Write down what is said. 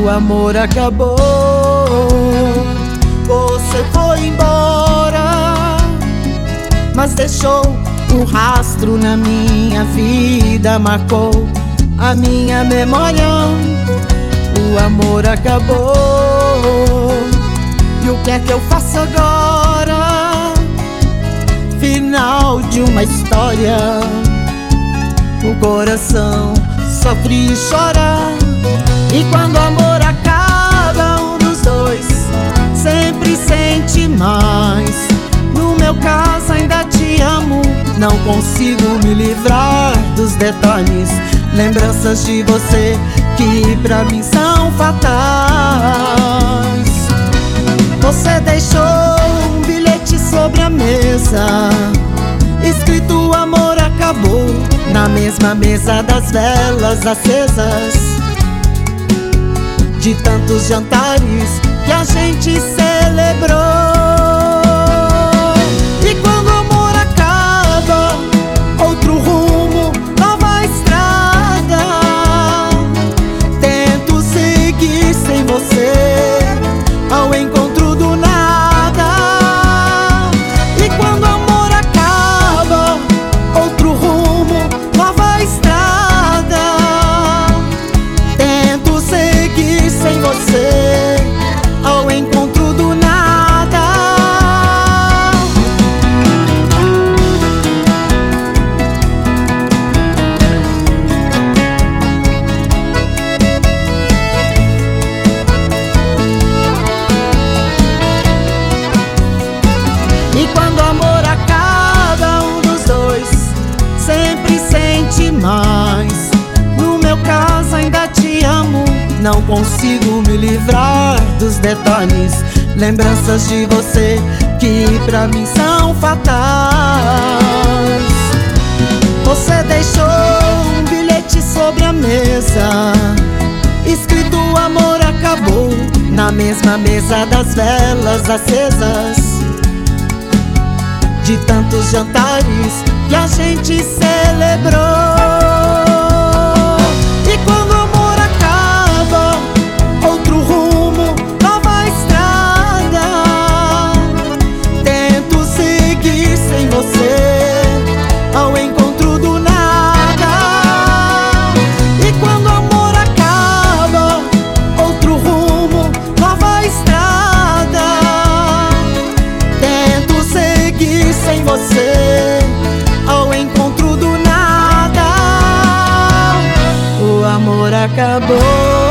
O amor acabou, você foi embora, mas deixou um rastro na minha vida, marcou a minha memória. O amor acabou, e o que é que eu faço agora? Final de uma história, o coração sofre e chora. E quando o amor acaba, um dos dois sempre sente mais. No meu caso ainda te amo, não consigo me livrar dos detalhes, lembranças de você que pra mim são fatais. Você deixou um bilhete sobre a mesa, escrito amor acabou, na mesma mesa das velas acesas, de tantos jantares que a gente celebrou. E quando o amor acaba, outro rumo, nova estrada. Tento seguir sem você, ao encontro do nada. E quando o amor acaba, outro rumo, nova estrada. Tento seguir sem você, ao encontro do nada. E quando o amor acaba, um dos dois sempre sente mais. No meu caso ainda te amo, não consigo me livrar dos detalhes, lembranças de você que pra mim são fatais. Você deixou um bilhete sobre a mesa, escrito amor acabou, na mesma mesa das velas acesas, de tantos jantares que a gente celebrou. E quando o amor acaba, outro rumo, nova estrada. Tento seguir sem você, ao encontro do nada. E quando o amor acaba, outro rumo, nova estrada. Tento seguir sem você, ao encontro do nada. O amor acabou.